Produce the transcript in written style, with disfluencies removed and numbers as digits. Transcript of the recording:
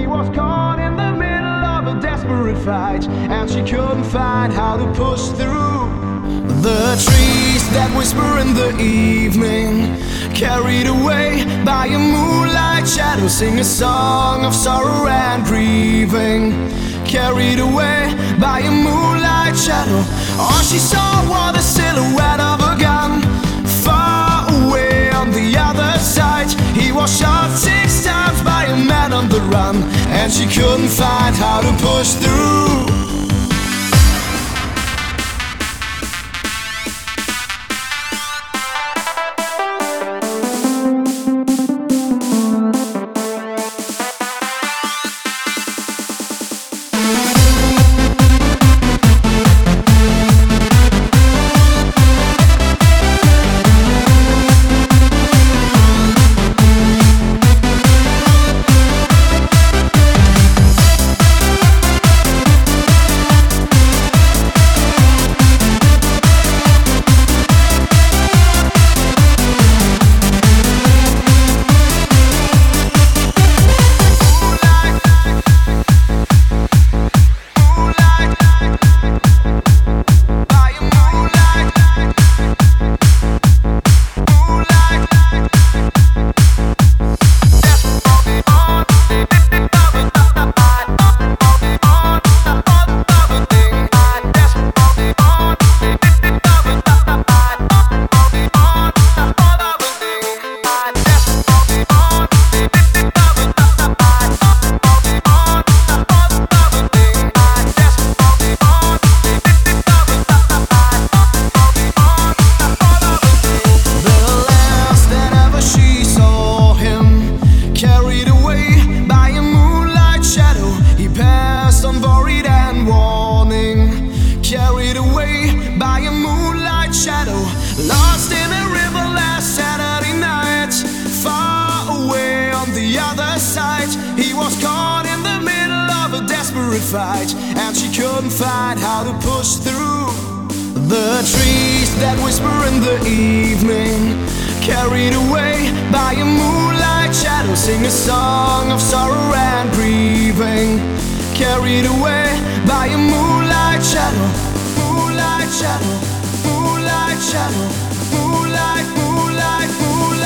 He was caught in the middle of a desperate fight, and she couldn't find how to push through. The trees that whisper in the evening, carried away by a moonlight shadow, sing a song of sorrow and grieving. Carried away by a moonlight shadow, all she saw was the silhouette of a gun. Far away on the other side, he was shot 6 times by a man on the run, and she couldn't find how to push through. Lost in a river last Saturday night, far away on the other side. He was caught in the middle of a desperate fight, and she couldn't find how to push through. The trees that whisper in the evening, carried away by a moonlight shadow, sing a song of sorrow and grieving. Carried away by a moonlight shadow, moonlight shadow, moonlight shadow, moonlight, moonlight, moonlight.